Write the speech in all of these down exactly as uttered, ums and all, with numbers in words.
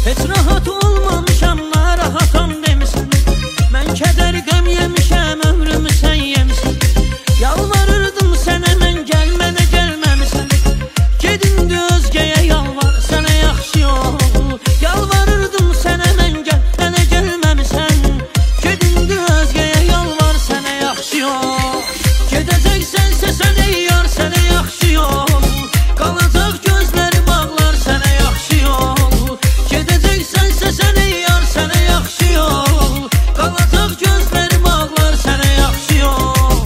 Heç rahat olmamışam, narahatam demisən. Mən kədər qəm yemişəm, ömrümü sən yemişsən. Yalvarırdım sənə mən, gəl mənə gəlməmisən. Gedindi özgəyə yalvar, sənə yaxşı yol. Yalvarırdım sənə mən, gəl mənə gəlməmisən. Gedindi özgəyə yalvar, sənə yaxşı yol. Gedəcəksənsə sən ey yar, sənə yaxşı yol. Qalacaq gözlərim ağlar, sənə yaxşı yol. Gedəcəksənsə sən ey yar, sənə yaxşı yol. Qalacaq gözlərim ağlar, sənə yaxşı yol.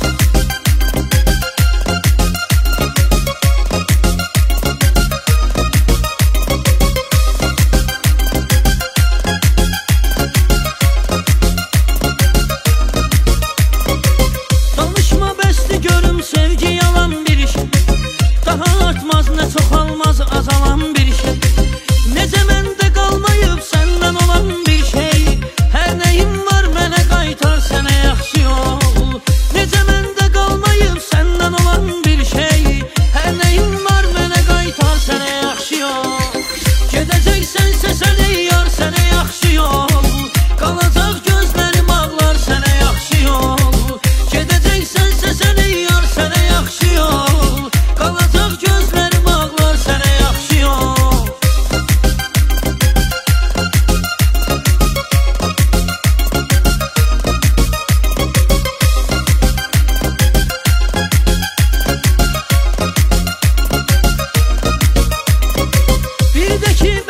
Danışma bəsli görüm, sevgi yalan bir iş. Daha artmaz, nə çoxalmaz, azalan bir şey. Necə məndə qalmayıb səndən olan bir şey. Hər nəyim var mənə qaytar, sənə yaxşı yol. Necə məndə qalmayıb səndən olan bir şey. Hər nəyim var mənə qaytar, sənə yaxşı yol. Gedəcəksənsə sən ey yar, sənə yaxşı yol. Qalacaq gözlərim ağlar, sənə yaxşı yol. Gedəcəksənsə sən ey yar, sənə yaxşı yol. Qalacaq gözlərim ağlar, sənə yaxşı yol. Bir də ki